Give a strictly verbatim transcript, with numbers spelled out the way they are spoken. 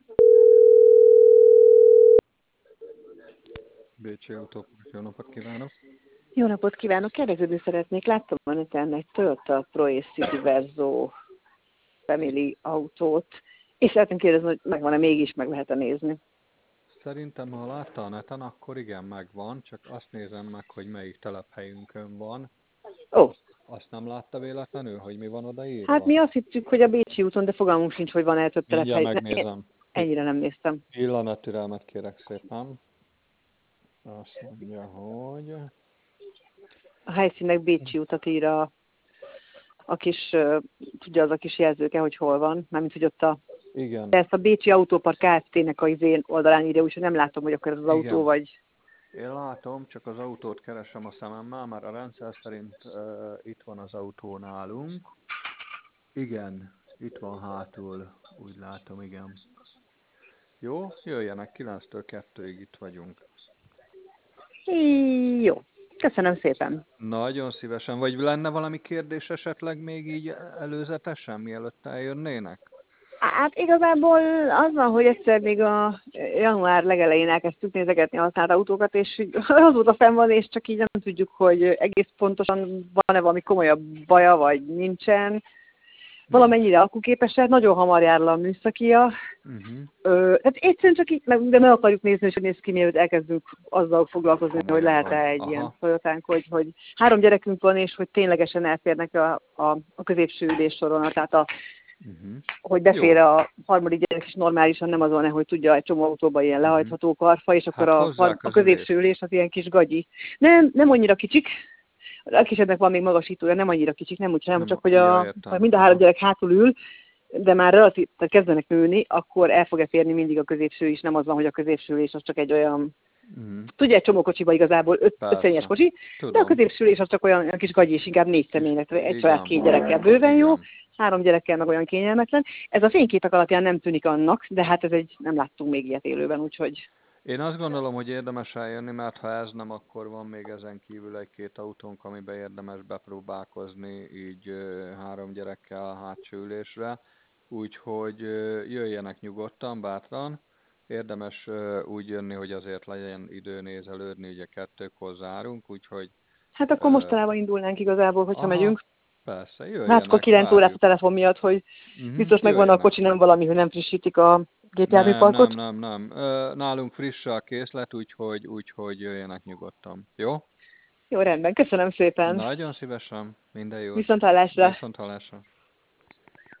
Bécsi Autópart, jó napot kívánok! Jó napot kívánok! Kérdeződni szeretnék. Láttam a neten egy Toyota Pro-Ace City Verso Family autót, és szeretném kérdezni, hogy megvan-e mégis, meg lehet-e nézni. Szerintem, ha látta a neten, akkor igen, megvan, csak azt nézem meg, hogy melyik telephelyünkön van. Ó, Azt nem látta véletlenül, hogy mi van hát odaírva? mi azt hittük, hogy a Bécsi úton, de fogalmunk sincs, hogy van-e több Mindjárt telephely. Ne, én megnézem. ennyire nem néztem. Pillanat kérek szépen. Azt mondja, hogy... A helyszínnek Bécsi utat ír a, a kis, uh, tudja az a kis jelzőke, hogy hol van, mármint, hogy ott a, Igen, de ezt a Bécsi Autópark Kft-nek az én oldalán írja, úgyhogy nem látom, hogy akkor ez az autó, igen. vagy... Én látom, csak az autót keresem a szememmel, mert a rendszer szerint uh, itt van az autó nálunk. Igen, itt van hátul, úgy látom, igen. Jó, jöjjenek, kilenctől kettőig itt vagyunk. Jó, köszönöm szépen. Nagyon szívesen. Vagy lenne valami kérdés esetleg még így előzetesen, mielőtt eljönnének? Hát igazából az van, hogy egyszer még a január legelején elkezdtük nézegetni a használt autókat, és így azóta fenn van, és csak így nem tudjuk, hogy egész pontosan van-e valami komolyabb baja, vagy nincsen. Valamennyire akkuképes, nagyon hamar jár le a műszakia. Uh-huh. Ö, hát egyszerűen csak így, meg, de meg akarjuk nézni, hogy hogy néz ki, mielőtt elkezdünk azzal foglalkozni, hogy Komolyan lehet-e van. egy Aha. ilyen Toyotánk, hogy, hogy három gyerekünk van, és hogy ténylegesen elférnek a, a, a középső ülés soron, tehát a Uh-huh. hogy befér Jó. a harmadik gyerek is normálisan, nem az van, hogy tudja egy csomó autóban ilyen lehajtható karfa, és akkor Hát a, hozzák a az középső ülést. ülés az ilyen kis gagyi. Nem, nem annyira kicsik, a kisebbnek van még magasítója, nem annyira kicsik, nem úgy sem, Nem, csak hogy ja, a, ha értem. mind a három Aha. gyerek hátul ül, de már relatív, tehát kezdenek nőni, akkor el fog-e férni mindig a középső is, nem az van, hogy a középső ülés az csak egy olyan, Uh-huh. tudja, egy csomó kocsiba igazából öt, öt személyes kocsi, de a Tudom. középső ülés az csak olyan, olyan kis gagyi, és inkább négy személynek, egy család két gyerekkel bőven jó, Igen. három gyerekkel meg olyan kényelmetlen. Ez a fényképek alapján nem tűnik annak, de hát ez egy, nem láttunk még ilyet élőben, úgyhogy... Én azt gondolom, hogy érdemes eljönni, mert ha ez nem, akkor van még ezen kívül egy-két autónk, amiben érdemes bepróbálkozni, így ö, három gyerekkel a hátsó ülésre. Úgyhogy ö, jöjjenek nyugodtan, bátran. Érdemes ö, úgy jönni, hogy azért legyen idő nézelődni, ugye kettőkor zárunk, úgyhogy... Hát akkor Ö, mostanában indulnánk igazából, hogyha aha, megyünk. persze, Hát akkor jöjjenek, kilenc órát a várjuk. telefon miatt, hogy Uh-huh, biztos megvan a jöjjenek. kocsi, nem valami, hogy nem frissítik a Nem, nem, gépjárműparkot. nem, nem. Ö, nálunk friss a készlet, úgyhogy, úgyhogy jöjjenek nyugodtan. Jó? Jó, rendben, köszönöm szépen. Nagyon szívesen. Minden jót. Viszont hallásra. Viszont hallásra.